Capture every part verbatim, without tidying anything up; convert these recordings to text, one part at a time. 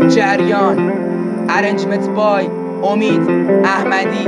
جریان ارنجمنت بای امید احمدی.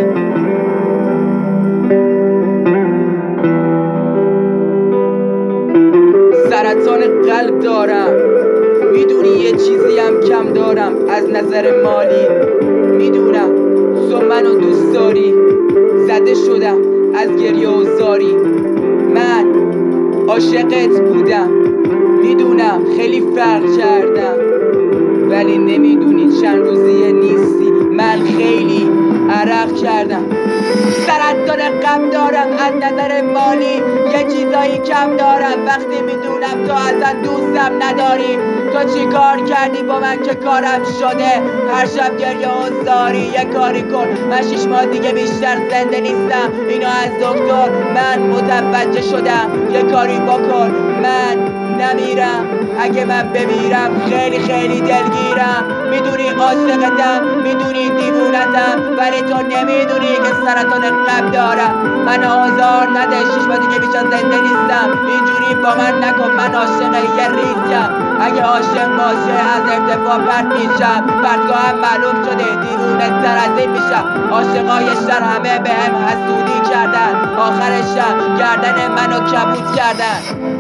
سرطان قلب دارم، میدونی یه چیزی هم کم دارم از نظر مالی. میدونم تو منو دوست داری، زده شدم از گریه و زاری. من عاشقت بودم، میدونم خیلی فرق کردم، ولی نمیدونی چند روزیه نیستی. من خیلی عرق کردم. سرطان غم دارم از نظر مالی، یه چیزایی کم دارم وقتی میدونم تو اصلا دوستم نداری. تو چی کار کردی با من که کارم شده؟ هر شب گریه و زاری. یه کاری کن، من شش ماه دیگه بیشتر زنده نیستم، اینو از دکتر من متوجه شدم. یه کاری بکن من نمیرم، اگه من بمیرم خیلی خیلی دلگیرم. میدونی عاشقتم، میدونی دیوونتم، ولی تو نمیدونی که سرطان قلب دارم. من آزار نده، شش ماه دیگه بیشتر زنده نیستم، اینجوری با من نکن. من عاشق یه ریزیم، اگه عاشق باشه از ارتفاع پرت میشم. پرتگاهم معلوم شده، دیوونه تر از این میشم. عاشقای شهر همه به هم حسودی کردن، آخرشم گردن منو کبود کردن.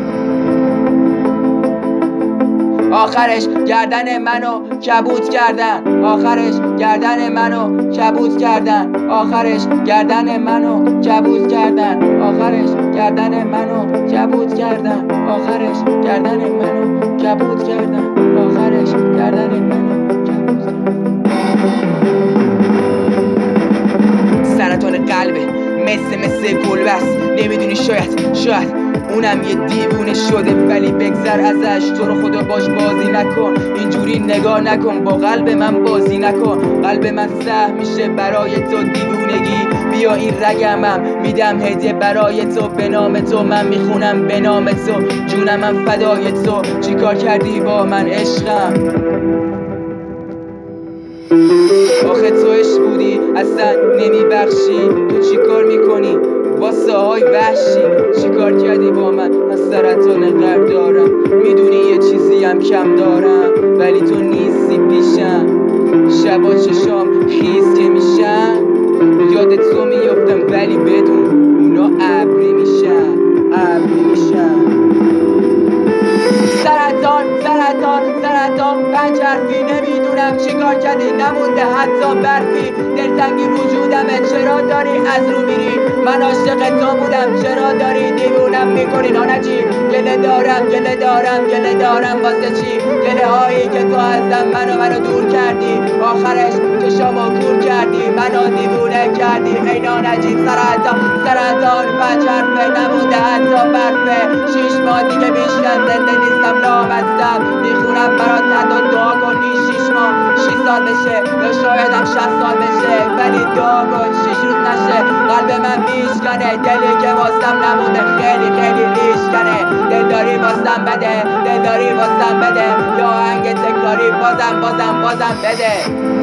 آخرش گردن منو کبود کردن. آخرش گردن منو کبود کردن. آخرش گردن منو کبود کردن. آخرش گردن منو کبود کردن. آخرش گردن منو کبود کردن. آخرش گردن منو کبود کردن. سرطان قلبه مثل مثل گلبست، نمیدونی شاید شاید اونم یه دیوونه شده، ولی بگذر ازش. تو رو خدا باش بازی نکن، اینجوری نگاه نکن، با قلب من بازی نکن. قلب من سهم میشه برای تو دیوونگی. بیا این رگمم میدم هدیه برای تو، به نام تو من میخونم، به نام تو جونم من فدای تو. چی کار کردی با من عشقم؟ آخه تو عشق بودی اصلا نمیبخشی. تو چی کار میکنی واسه های وحشی؟ چی کار کردی با من؟ من سرطان قلب دارم، میدونی یه چیزی هم کم دارم، ولی تو نیستی پیشم. شبا چشام خیز که میشن، یاد تو میافتم، ولی بدون اونا ابری میشن، ابری میشن. سرطان سرطان سرطان پنج حرفی، نمیدونم چی کار کردی، نمونده حتی برفی. دلتنگی وجودمه، چرا داری از رو میری؟ من عاشق تو بودم، چرا داری دیوونم میکنی؟ نانجی گله دارم گله دارم گله دارم واسه چی؟ گله هایی که تو ازم منو منو دور کردی. آخرش چشامو کور کردی، منو دیوونه کردی. ای نانجی سرطان سرطان پنج حرفه، نمونده حتی برفه. شیش ماه دیگه بیشتر زنده نیستم، نامستم میخونم برات حتی دعا کن این شیش ماه شیش سال بشه، یا شاید هم شصت سال بشه، ولی دعا کن شیش روز نشه. قلب من میشکنه، دلی که واسم نمونده خیلی خیلی لیشکنه. دلداری واسم بده، دلداری واسم بده، یا آهنگ تکراری بازم بازم بازم بده.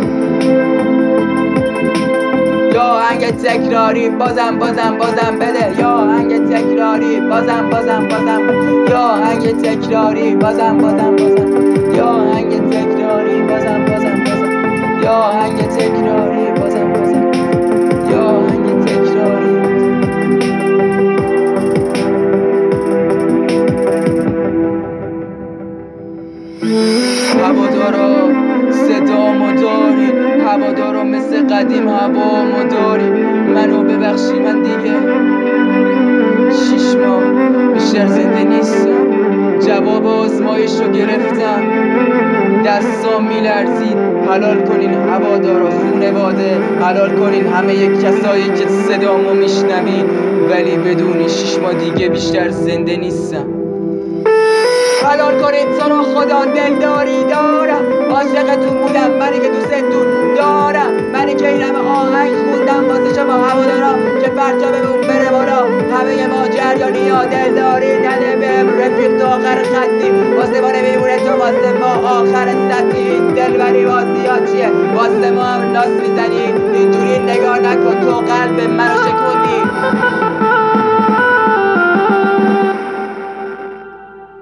یا آهنگ تکراری بازم بازم بازم بده. یا آهنگ تکراری بازم بازم بازم یا آهنگ تکراری بازم بازم بازم یا آهنگ تکراری بازم بازم بازم یا آهنگ تکراری بازم بازم یا آهنگ تکراری. هوادارا صدامو داری، هوادارا مثل قدیم هوامو داری. منو ببخشی، من دیگه شیش ماه بیشتر زنده نیستم. جواب آزمایشو گرفتم، دستام میلرزید. حلال کنین هوادارا خونواده، حلال کنین همه یک کسایی که صدامو میشنوین، ولی بدونی شیش ماه دیگه بیشتر زنده نیستم. حلال کنین تو رو خدا، دلداری دارم، عاشقتون بودم، منی که دوستتون دارم، منی که این همه آهنگ خوندم واسه شما هوادارا که پرچممون بره بالا. همه ما جریانی ها، دلداری نده بهم رفیق تو آخر خطی، واسه ما نمیمونه تو، واسه ما آخر سطحی. دلبری بازی ها چیه؟ واسه ما هم لاس میزنی، اینجوری نگاه نکن، تو قلب منو